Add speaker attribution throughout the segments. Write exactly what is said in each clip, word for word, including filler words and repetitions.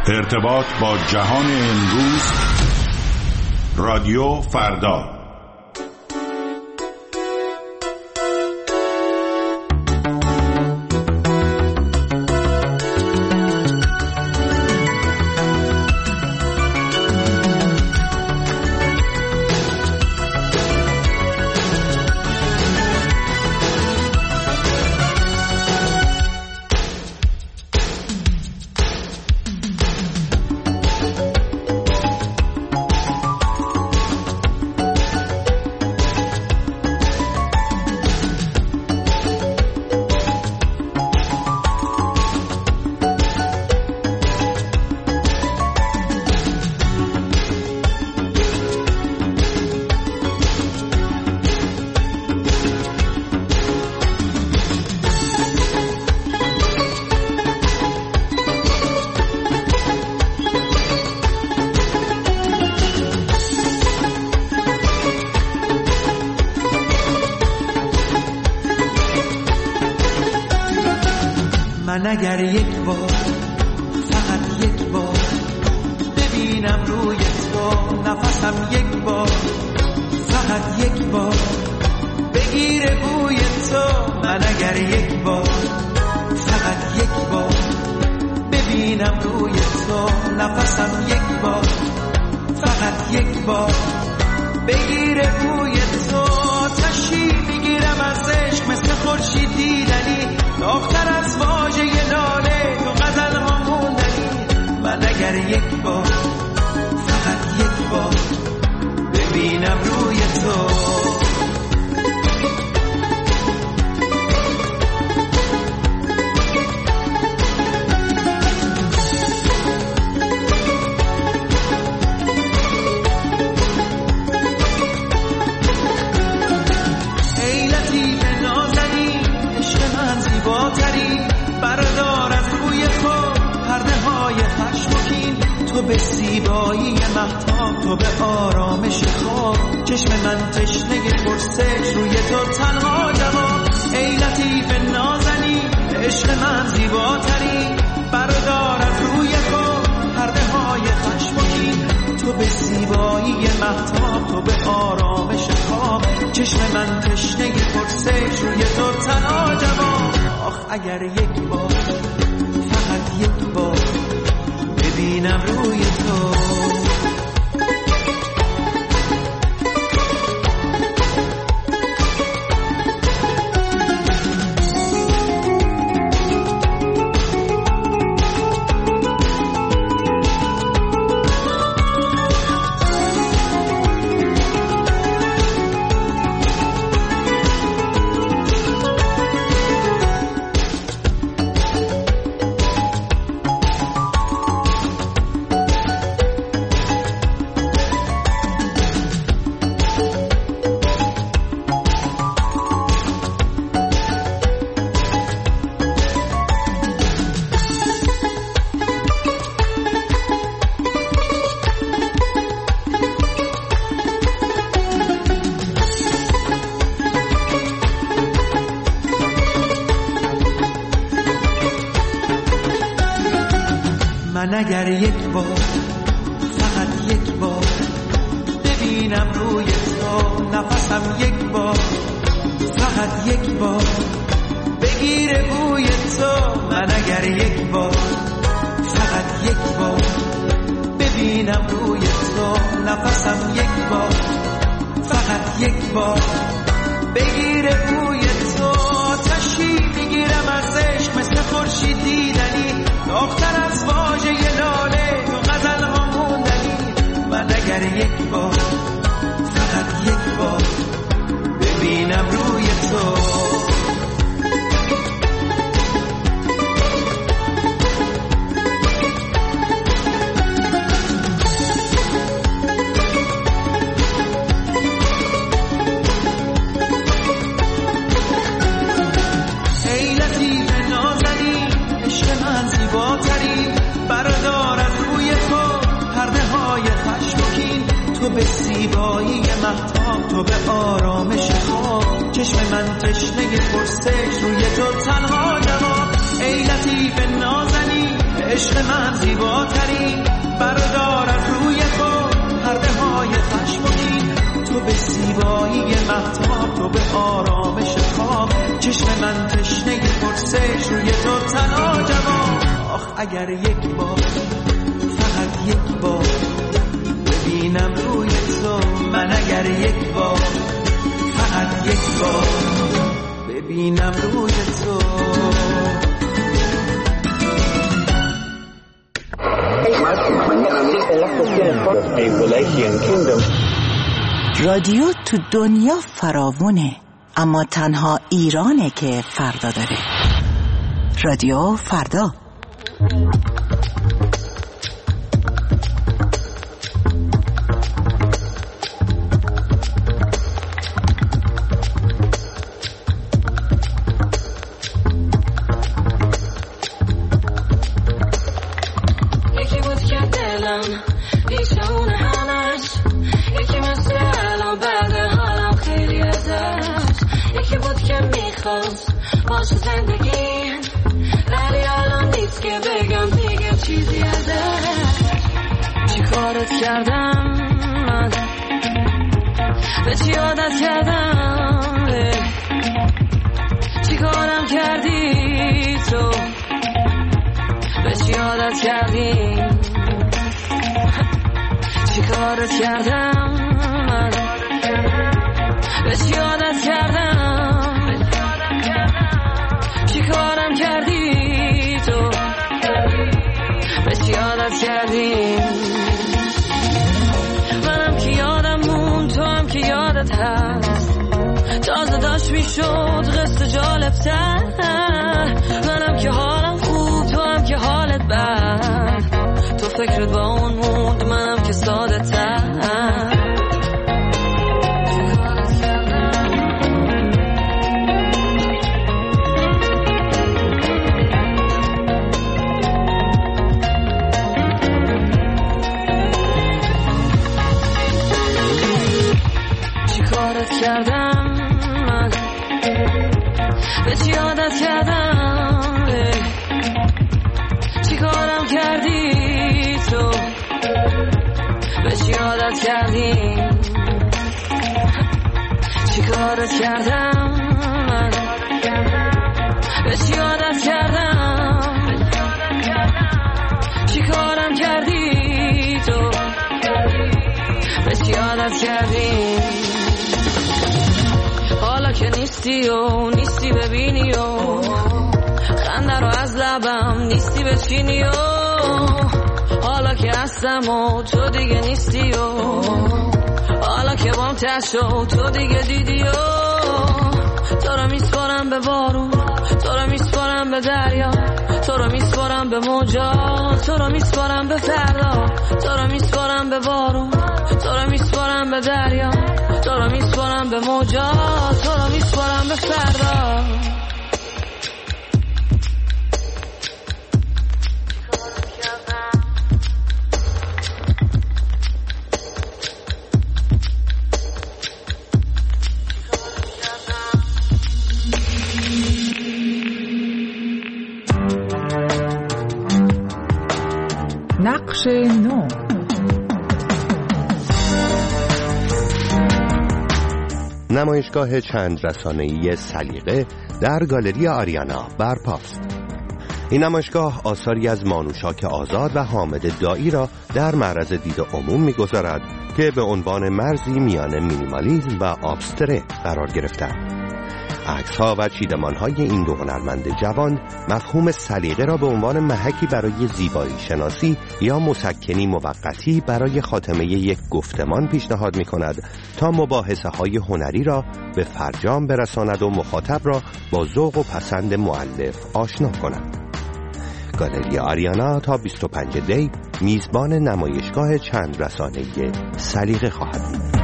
Speaker 1: ارتباط با جهان امروز، رادیو فردا.
Speaker 2: من اگر یک بار، فقط یک بار ببینم روی تو نفسم، یک بار فقط یک بار بگیره بوی تو. من اگر یک بار، فقط یک بار ببینم روی تو نفسم، یک بار فقط یک بار بگیره بوی تو. تشی میگیرم از عشق مثل خورشید دیدنی، داغ‌تر از واژه لاله تو غزل ها موندنی. من اگر یک بار، فقط یک بار ببینم روی تو. تو به زیبایی مهتاب، تو به آرامش خواب، چشم من تشنه پرسش، روی تو تنها جواب. ای لطیف نازنی، عشق من زیباتری، بردار از روی خود پرده های خشم و کین. تو به زیبایی مهتاب، تو به آرامش خواب، چشم من تشنه پرسش، روی تو تنها جواب. آخ اگر یک بار، فقط یک بار ببینم روی تو. من اگر یک بار، فقط یک بار ببینم روی تو نفسم، یک بار فقط یک بار بگیره بوی تو. من اگر یک بار، فقط یک بار ببینم روی تو نفسم، یک بار فقط یک بار بگیره بوی تو. تشی میگیرم از عشق مثل خورشید دیدنی، داغ‌تر از واژه لاله تو غزل ها موندنی. من اگر یک بار، فقط یک بار ببینم روی تو. تو به زیبایی مهتاب، تو به آرامش خواب، چشم من تشنه پرسش، روی تو تنها جواب. ای لطیف نازنی، عشق من زیباتری، به آرامش خواب، چشم من تشنه پرسش روی تو تنها جواب. آخ اگر یک بار، فقط یک بار ببینم روی تو، من اگر یک بار، فقط یک بار ببینم روی تو.
Speaker 3: رادیو تو دنیا فراوونه، اما تنها ایرانه که فردا داره. رادیو فردا.
Speaker 4: باشه زندگی، ولی الان نیست که بگم دیگه چیزی ازش. چی کارت کردم من، به چی عادت کردم، چی کارم کردی تو، به چی عادت کردی، چی کارت کردم من، به چی عادت کردم، چی کارم کردی تو، به چی عادت کردی. منم که یادم مون، تو هم که یادت هست، تازه داشت میشد قصه جالب تر. منم که حالم خوب، تو هم که حالت بد، تو فکرت با اون موند، منم که ساده تر. کردم من، به چی عادت کردم، چی کارم کردی تو، به چی عادت کردی، چی کارت کردم من، به چی عادت کردم، چی کارم کردی تو، به چی عادت کردی. حالا که نیستی و نیستی ببینی و خنده رو از لبم نیستی بچینی و حالا که هستم و تو دیگه نیستی و حالا که بام تشو تو دیگه دیدی و تو رو میسپارم به بارون، تو رو میسپارم به دریا، تو رو میسپارم به موجا، تو رو میسپارم به فردا، تو رو میسپارم به بارون، تو رو میسپارم به دریا، تو رو میسپارم به موجا، تو رو میسپارم به فردا.
Speaker 5: نقش نو.
Speaker 6: نمایشگاه چند رسانه‌ای سلیقه در گالری آریانا برپاست. این نمایشگاه آثاری از مانوشاک آزاد و حامد دایی را در معرض دید عموم می‌گذارد که به عنوان مرزی میان مینیمالیسم و آبستره قرار گرفتند. عکس‌ها و چیدمان‌های این دو هنرمند جوان مفهوم سلیقه را به عنوان محکی برای زیبایی شناسی یا مسکنی موقتی برای خاتمه یک گفتمان پیشنهاد می‌کند تا مباحثه‌های هنری را به فرجام برساند و مخاطب را با ذوق و پسند مؤلف آشنا کند. گالری آریانا تا بیست و پنج دی میزبان نمایشگاه چند رسانه‌ای سلیقه خواهد بود.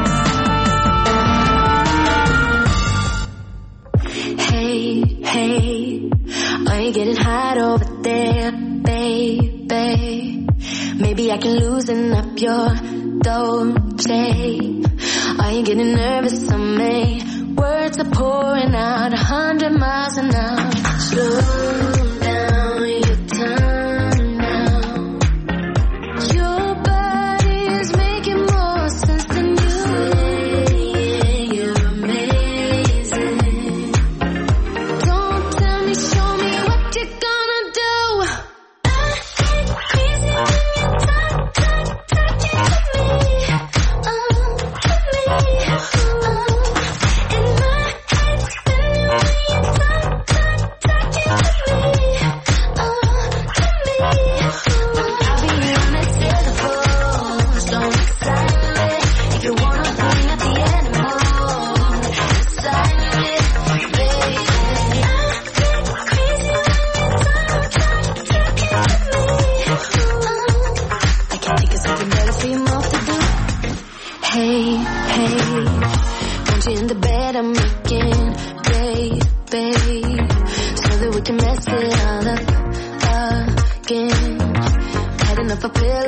Speaker 7: Hey, are you getting hot over there, baby? Maybe I can loosen up your Dolce. Are you getting nervous on me? Words are pouring out a hundred miles an hour. Slow down your time now. Your body is making more sense than you. Yeah, you're a man.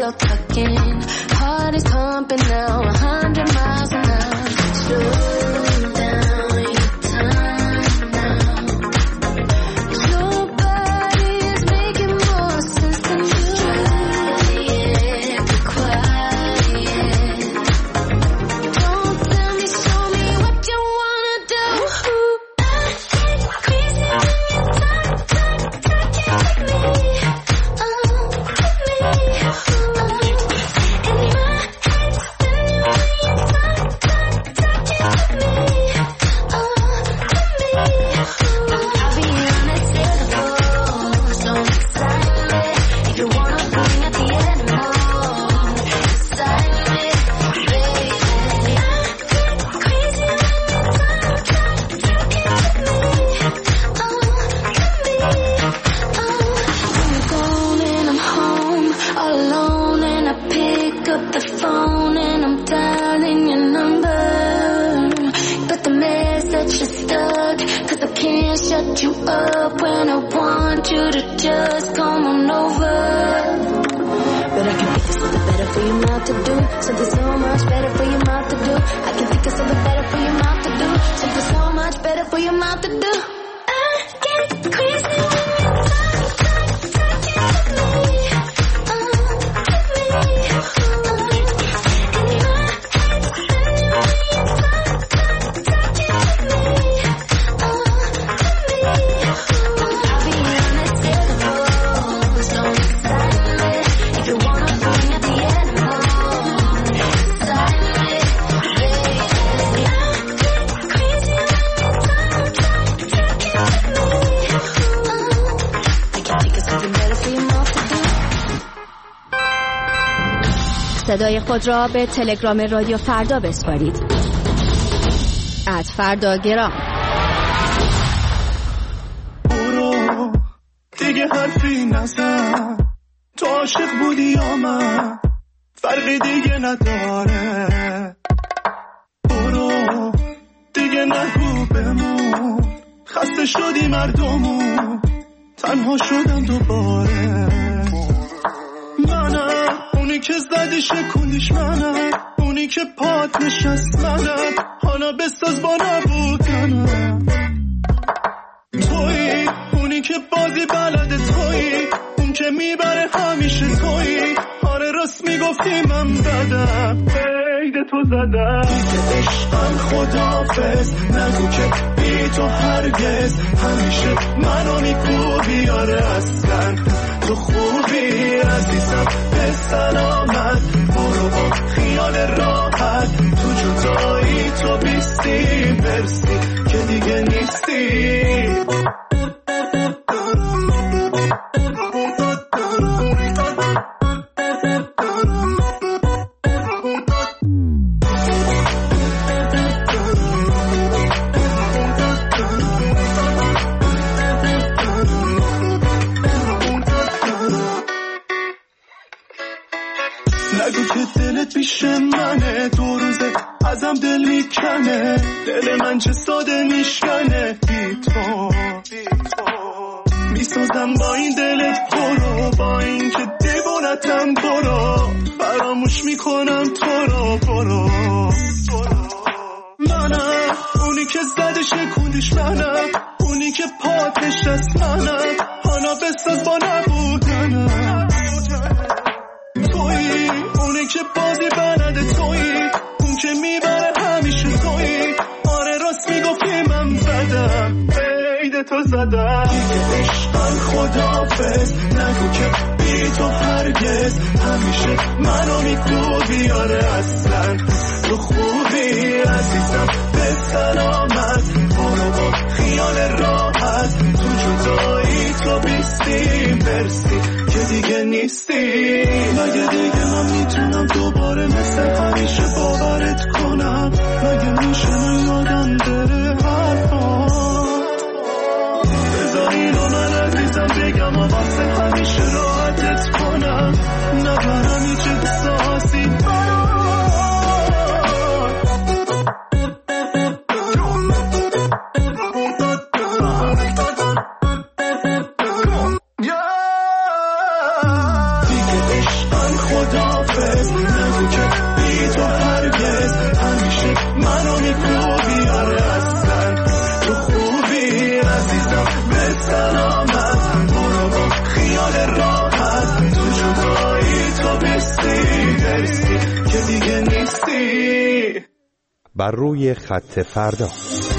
Speaker 7: pillow tucking. Heart is pumping now, a hundred miles an hour. Slow down your time now. Your body is making more sense than you. Quiet, be quiet. Don't tell me, show me what you wanna do. I get crazy when you talk, talk, talk, you with me. Shut you up when I want you to just come on over. But I can think of something better for your mouth to do. Something so much better for your mouth to do. I can think of something better for your mouth to do. Something so much better for your mouth to do. I get crazy when you talk, talk, talk, you with me. Oh, with me. Oh, in my head, when you talk, talk, talk, you with me.
Speaker 8: صدای خود را به تلگرام رادیو فردا بسپارید. ات فردا گرام.
Speaker 9: برو دیگه حرفی نزن، تو عاشق بودی یا من، فرقی دیگه نداره. برو دیگه نگو بمون، خسته شدی مردمون، تنها شدم دوباره. منم اونی که زدی شکوندیش، منم اونی که پات نشست، منم حالا بساز با نبودنم. تویی اونی که بازی بلده، تویی اون که میبره همیشه، تویی آره راست میگفتی من بدم، عید تو زدم. دیگه عشقم خداحافظ، نگو که بی تو هرگز، همیشه منو میکوبی آره اصلا تو خوبی عزیزم، به سلامت برو با خیال راحت، تو جدایی تو بیستی برسی که دیگه نیستی. نگو که دلت پیش منه، دو روزه ازم دل میکنه، دل من چه ساده میشکنه بی تو. میسازم با این دلت برو، با این که دیوونتم برو، فراموش میکنم تو رو برو. منم اونی که زده شکوندیش، منم اونی که پاتش است، منم حالا بساز با نبودنم. تویی اونی که بازی بلده، تویی اون که میبره همیشه، تویی آره راست میگفتی من بدم، عید تو زدم. دیگه عشقم خداحافظ، نگو که بی تو هرگز، همیشه منو میکوبی آره اصلا تو خوبی عزیزم، به سلامت برو با خیال راحت، تو جدایی تو بیستی برسی که دیگه نیستی. مگه دیگه من میتونم دوباره مثل همیشه باورت کنم؟ مگه میشه من یادم بره حرفات؟ بذار اینو من عزیزم بگم و واسه همیشه راحتت کنم، نبرم هیچ احساسی عشقم خدافظ، نگو که بی تو هرگز، همیشه منو میکوبی. آره اصلا تو خوبی عزیزم، به سلامت برو با خیال راحت، تو جدایی تو بستی درستی که دیگه نیستی.
Speaker 6: بر روی خط فردا.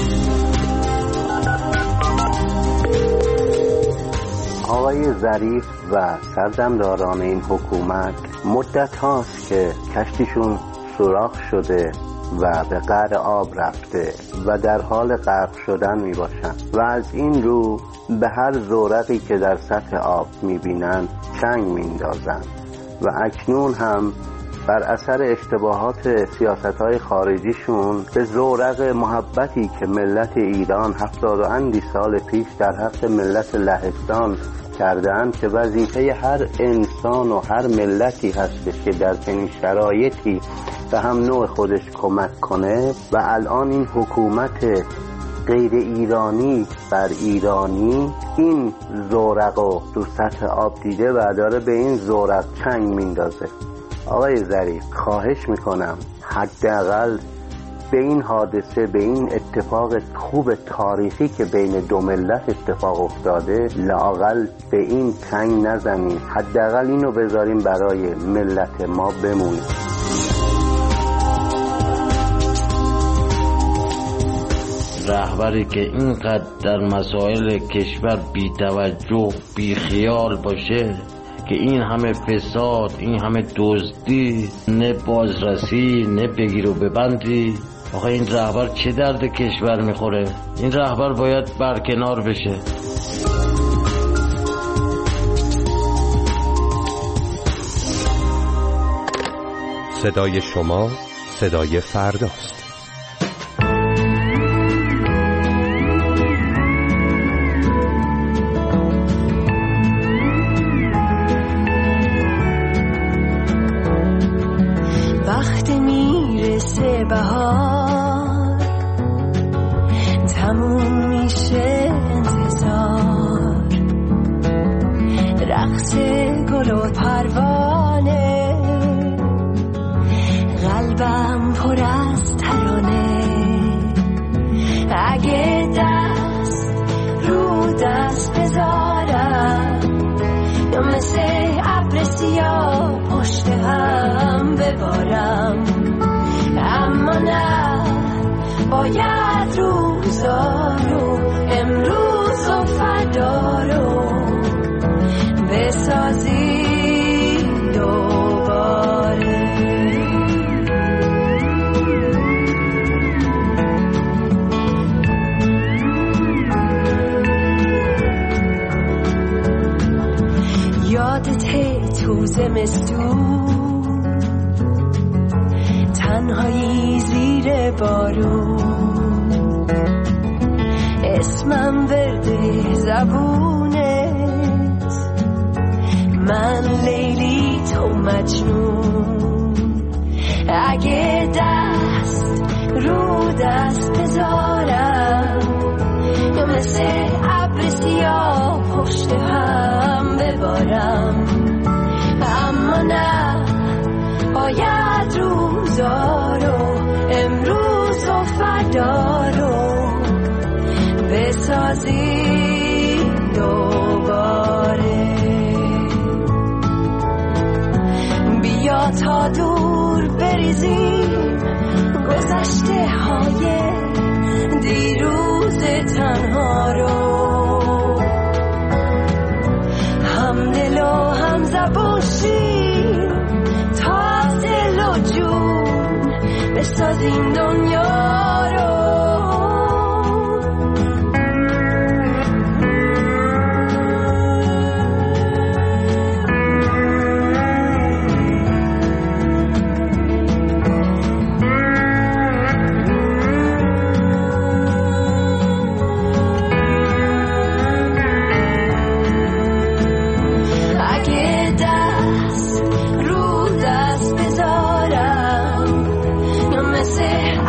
Speaker 6: آقای ظریف و سردمداران این حکومت مدت هاست که کشتیشون سوراخ شده و به قعر آب رفته و در حال غرق شدن می باشن و از این رو به هر زورقی که در سطح آب می بینن چنگ می اندازن و اکنون هم بر اثر اشتباهات سیاست‌های خارجیشون به زورق محبتی که ملت ایران هفتاد و اندی سال پیش در حق ملت لهستان کردند که وظیفه هر انسان و هر ملتی هستش که در چنین شرایطی به هم نوع خودش کمک کنه و الان این حکومت غیر ایرانی بر ایرانی این زورق رو تو سطح آب دیده و داره به این زورق چنگ میندازه. آقای ظریف خواهش میکنم حداقل به این حادثه، به این اتفاق خوب تاریخی که بین دو ملت اتفاق افتاده لااقل به این تنگ نزنیم، حداقل اینو بذاریم برای ملت ما بمونه.
Speaker 10: رهبری که اینقدر در مسائل کشور بی توجه بی خیال باشه که این همه فساد، این همه دزدی، نه بازرسی نه بگیر و ببندی، آخه این رهبر چه درد کشور میخوره؟ این رهبر باید برکنار بشه.
Speaker 6: صدای شما صدای فرداست.
Speaker 11: وقتی میرسه بهار تموم میشه انتظار، رقص گل و پروانه قلبم پر از ترانه، اگه دست رو دست بذارم یا مثل ابر سیاه پشت هم ببارم، اما نه باید روزارو امروز و فردا رو بسازی دوباره. یادته تو زمستون تنهایی زیر بارون، اسمم ورده زبونت، من لیلی تو مجنون، اگه دست رو دست بذارم یا مثل ابر سیاه پشت هم ببارم، اما نه باید روزارو امروز و فردا رو بسازی دوباره. بیا تا دور بریزیم گذشته های دیروز تنها رو، هم دل و هم زبون شیم تا دل و جون بسازیم دنیا رو. Say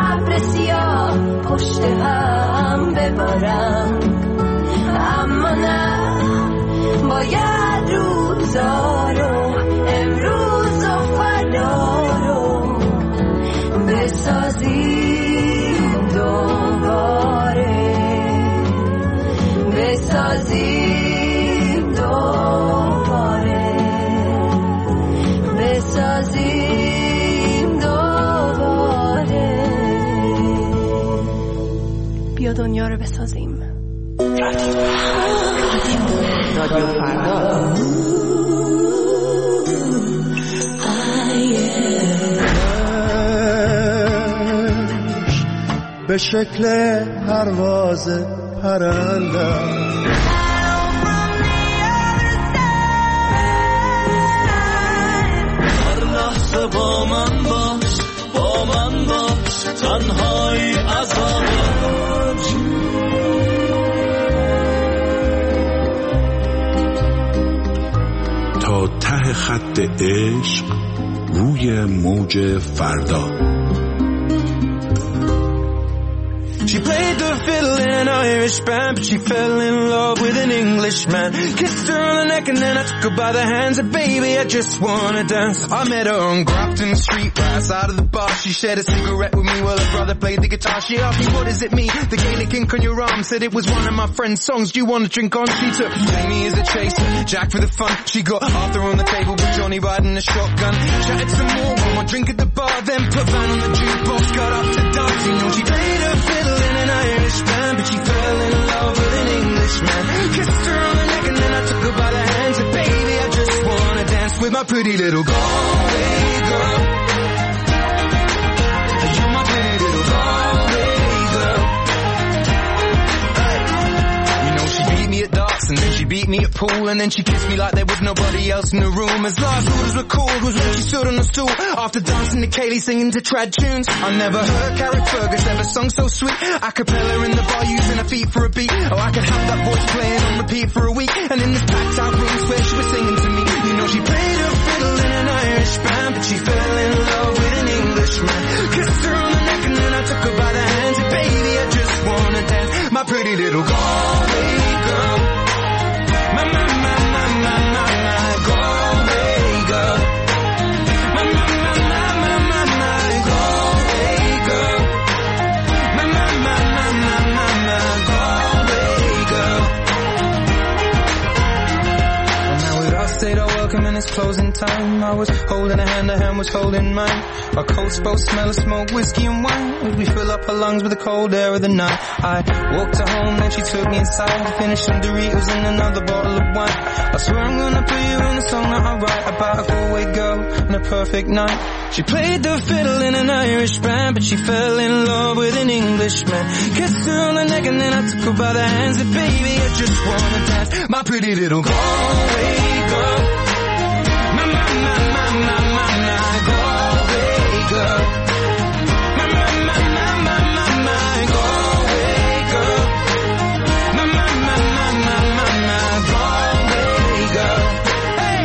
Speaker 8: بسازیم.
Speaker 3: رادیو فردا.
Speaker 9: به شکل پرواز پرنده هر لحظه با من باش، با من باش، تنهایی عذاب
Speaker 1: تا ته خط عشق روی موج فردا.
Speaker 2: She played the fiddle in an Irish band, but she fell in love with an Englishman. Kissed her on the neck and then I took her by the hands. And baby, I just wanna dance. I met her on Grafton Street, right outside of the bar. She shared a cigarette with me while her brother played the guitar. She asked me, what does it mean? The Gaelic ink on your arm. Said it was one of my friend's songs. Do you want to drink on? She took Jamie as a chaser, Jack for the fun. She got Arthur on the table with Johnny riding a shotgun. Chatted some more, one more drink at the bar. Then put Van on the jukebox, got up to dancing. You know, she played her fiddle in an Irish band, but she fell in love with an Englishman. Kissed her on the neck and then I took her by the hands. And baby, I just wanna dance with my pretty little Galway girl. You're my pretty little Galway girl. Hey. You know she beat me at darts and then she beat me at pool, and then she kissed me like there was nobody else in the room. As last orders were called was when she stood on the stool after dancing to Kaylee singing to trad tunes. I never heard Carrie Fergus ever sung so sweet. A cappella in the bar using her feet for a beat. Oh, I could have that voice playing on repeat for a week. And in this packed out room where she was singing to me. You know she played her fiddle in an Irish band, but she fell in love with an Englishman. Kissed her on the neck and then I took her by the hands. And baby, I just wanna dance, my pretty little Galway girl. My, my, my, my, my, my, my Galway girl. My, my, my, my, my, my, my Galway girl. My, my, my, my, my, my, my Galway girl. Well, now we'd all stayed our welcome and it's closing time. I was holding a hand, her hand was holding mine. Our coats both smell of smoke, whiskey and wine. As we fill up her lungs with the cold air of the night. I walked her home, then she took me inside. Finished some Doritos and another bottle of wine. I swear I'm gonna put you in the song that I write about a Galway girl and a perfect night. She played the fiddle in an Irish band, but she fell in love with an Englishman. Kissed her on the neck and then I took her by the hands. And baby, I just wanna dance, my pretty little Galway girl. My, my, my, my, my, my, my Galway girl. My, my, my, my, my, my, my Galway girl. My, my, my, my, my, my, my Galway girl. Hey!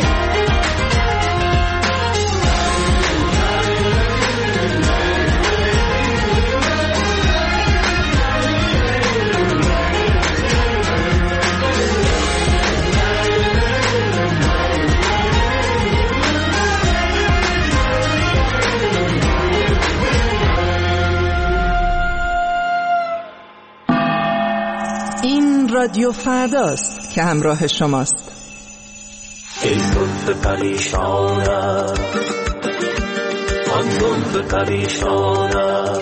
Speaker 5: این رادیو فرداست که همراه شماست.
Speaker 9: ای زلف پریشانم، آن زلف پریشانم،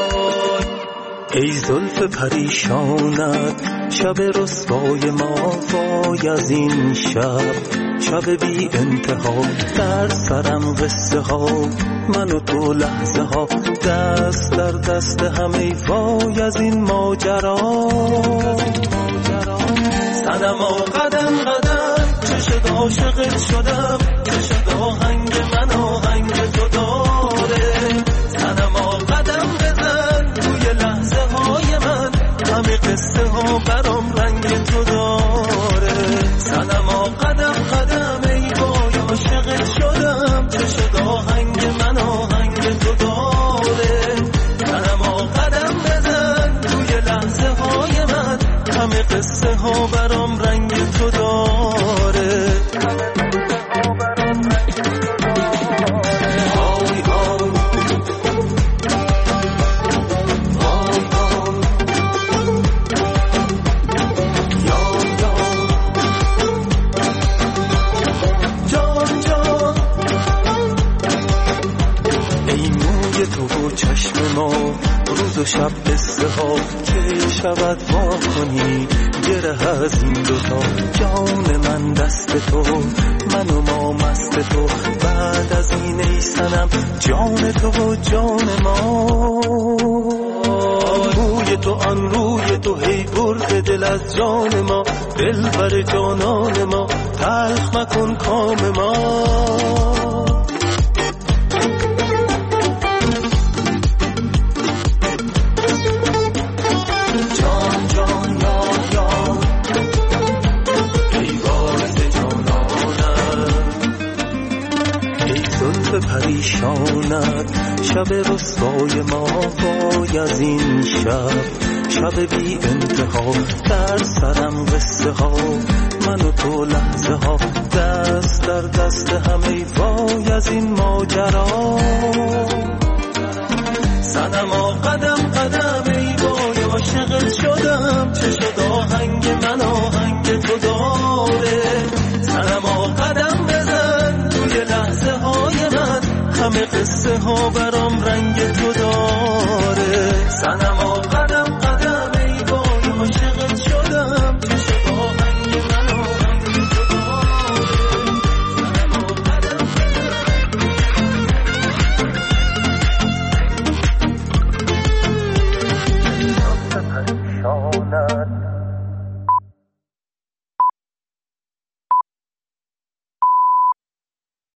Speaker 9: ای زلف پریشانت، شب رسوای ما وای از این شب، شب بی انتها، در سرم قصه ها، من و تو لحظه ها، دست در دست هم، ای وای از این ماجرا. صنما قدم قدم چه شد عاشقت شدم، چه شد آهنگ من آهنگ تو داره. صنما قدم بزن توی لحظه های من، همه قصه ها برام رنگ تو داره. صنما قدم قدم ای وای عاشقت شدم، چه شد آهنگ من آهنگ تو داره. صنما قدم بزن توی لحظه های من، همه قصه ها برام رنگ تو داره. چشم ما روز و شب قصه ها، چشم شود وا کنی گره از این دوتا. جان من دست تو، من و ما مست تو، بعد از این ای صنم جان تو و جان ما. روی تو آن روی تو هی برد دل از جان ما، دل بر جانان ما تلخ مکن کام ما. جان جان یا یا ای وارث جانانم، ای زلف پریشانت شب رسوای ما وای از این شب، شب بی انتها در سرم قصه ها، من و تو لحظه ها دست در دست هم ای وای از این ماجرا. صنما قدم قدم ای وای عاشقت شدم، چه شد آهنگ من آهنگ تو داره. صنما قدم بزن توی لحظه های من، همه قصه ها برای